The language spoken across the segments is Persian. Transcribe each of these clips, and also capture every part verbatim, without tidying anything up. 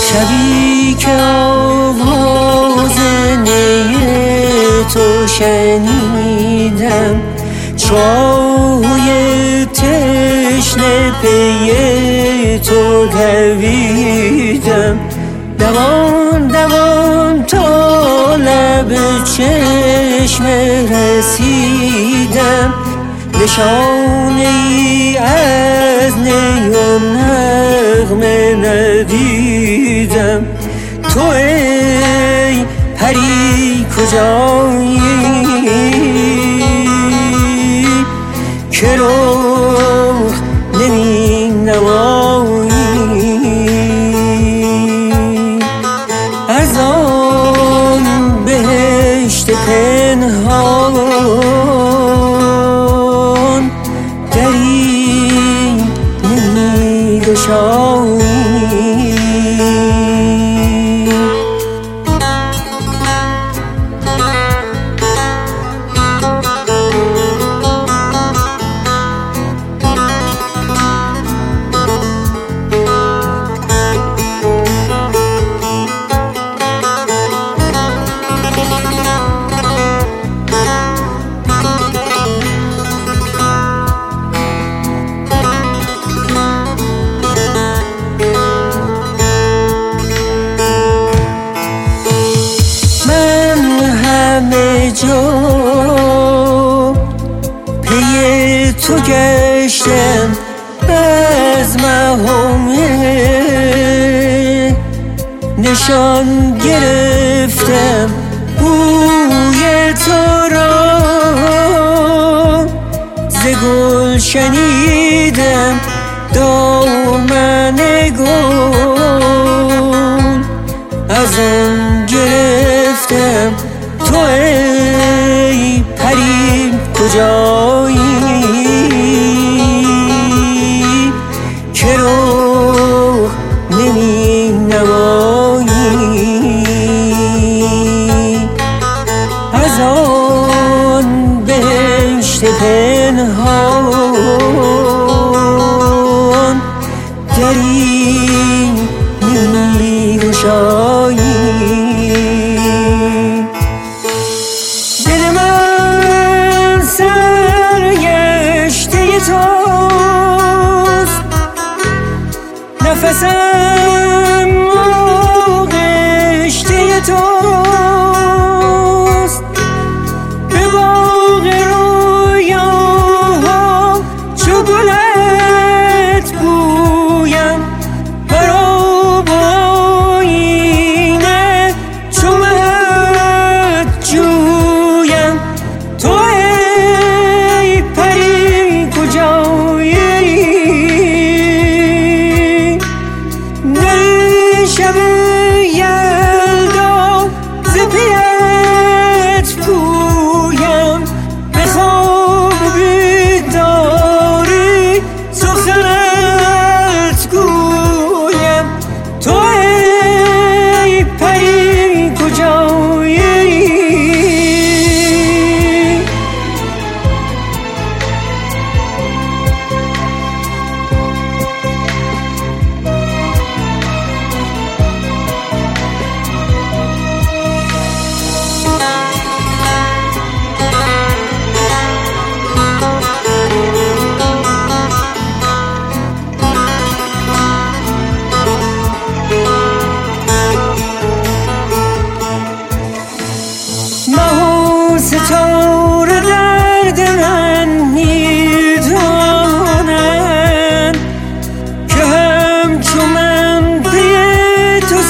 شبی که آواز نی تو شنیدم، چاهوی تشنه پی تو دویدم، دوان دوان تا لب چشم رسیدم، نشانه ای از نی و نغمه ندیدم. تو ای پری کجایی که رخ نمی نمایی، از آن بهشت پنهان دری نمی گشایی. همه جا پی تو گشتم، از مهامه نشان گرفتم بوی تو را، ز گل شنیدم دامن گل، از آن گرفتم. تو ای پری کجایی که رخ نمی نمایی، از آن بهشت پنهان دری نمی گشایی. نفسم آغشته توست، به باغ رویاها چو گلت بویم، برا آینه چو مهت جویم. تو ای پری کجایی شب یلدا ز پیت پویم، به خواب بیداری سخنت گویم. تو ای پری کجایی ستاره درد من میدانند که همچو من پی تو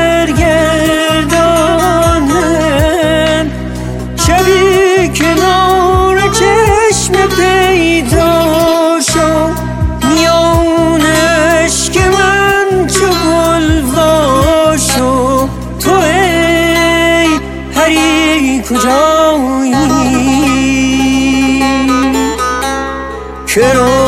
سرگردانند، شبی کنار چشم پیدا شد میان اشک من چو گل وا شد. تو ای پری کجایی که